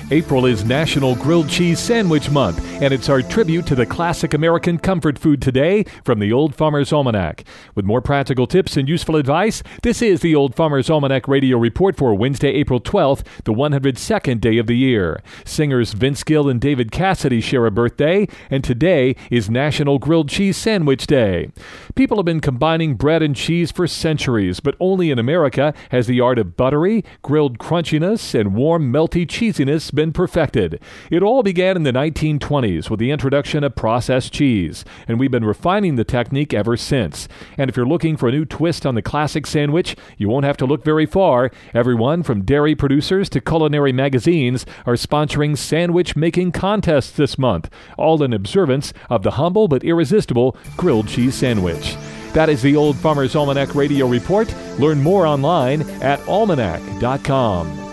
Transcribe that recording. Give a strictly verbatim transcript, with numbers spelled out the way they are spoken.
April is National Grilled Cheese Sandwich Month, and it's our tribute to the classic American comfort food today from the Old Farmer's Almanac. With more practical tips and useful advice, this is the Old Farmer's Almanac Radio Report for Wednesday, April twelfth, the one hundred second day of the year. Singers Vince Gill and David Cassidy share a birthday, and today is National Grilled Cheese Sandwich Day. People have been combining bread and cheese for centuries, but only in America has the art of buttery, grilled crunchiness, and warm, melty cheesiness been perfected. It all began in the nineteen twenties with the introduction of processed cheese, and we've been refining the technique ever since. And if you're looking for a new twist on the classic sandwich, you won't have to look very far. Everyone from dairy producers to culinary magazines are sponsoring sandwich-making contests this month, all in observance of the humble but irresistible grilled cheese sandwich. That is the Old Farmer's Almanac Radio Report. Learn more online at almanac dot com.